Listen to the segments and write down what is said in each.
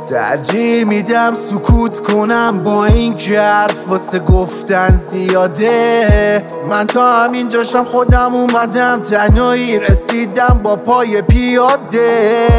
ترجیح میدم سکوت کنم با این که حرف واسه گفتن زیاده. من تا همین جاشم خودم اومدم تنهایی رسیدم با پای پیاده.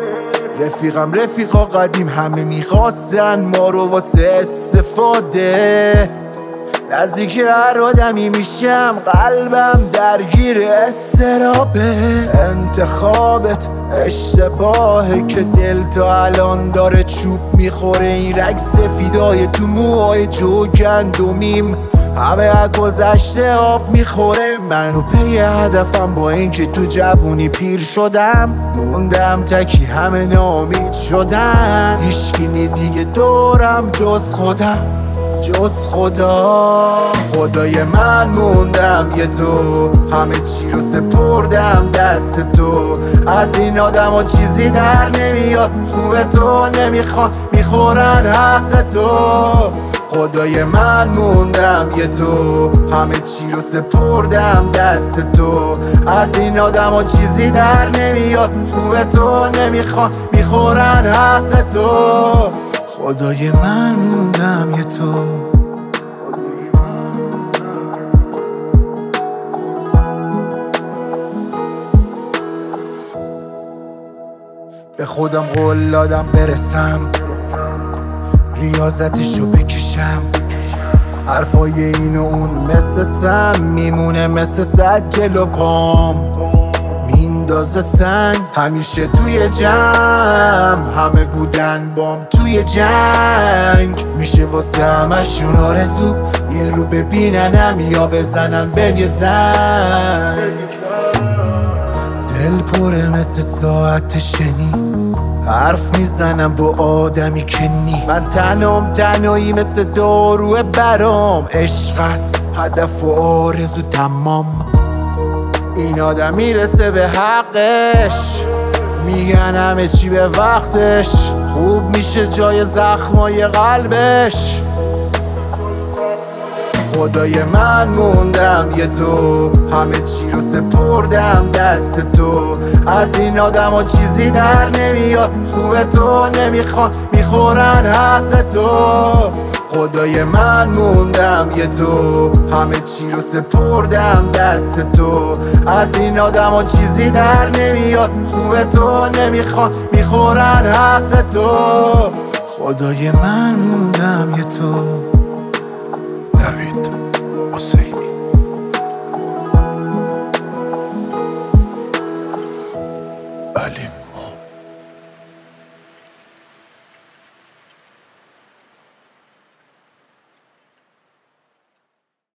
رفیقا قدیم همه میخواستن ما رو واسه استفاده. نزدیک هر آدمی میشم قلبم درگیر استرابه. انتخابت اشتباهه که دل تا الان داره چوب میخوره. این رگ سفیدای تو موهای جوگندمیم همه از گذشته آب میخوره. منو پی هدفم با اینکه تو جوونی پیر شدم موندم تکی همه ناامید شدن. هیچکی نی دیگه دورم جز خودم جز خدای من موندم یه تو. همه چی رو سپردم دست تو. از این آدم ها چیزی در نمیاد خوبه تو نمیخوان میخورن حق تو. خدای من موندم یه تو. همه چی رو سپردم دست تو. از این آدم ها چیزی در نمیاد خوبه تو نمیخوان میخورن حق تو. خدای من موندم یه تو. به خودم قول دادم برسم ریاضتشو بکشم. حرفای این و اون مثل سم میمونه مثل سد جلو پام میندازه سنگ. همیشه توی جمع همه بودن بام توی جنگ. میشه واسه همشون آرزو یه رو ببیننم یا بزنن بهم یه زنگ. دل پره مثل ساعت شنی حرف میزنم با آدمی که نی. من تنهایی مثل داروه برام. عشق است هدف و آرزو تمام. این آدم میرسه به حقش میگن همه چی به وقتش. خوب میشه جای زخمای قلبش. خدای من موندم یه تو. همه چی رو سپردم دست تو. از این آدم ها چیزی در نمیاد خوبه تو نمیخوان میخورن حق تو. خدای من موندم یه تو. همه چی رو سپردم دست تو. از این آدم ها چیزی در نمیاد خوبه تو نمیخوان میخورن حق تو. خدای من موندم یه تو. نوید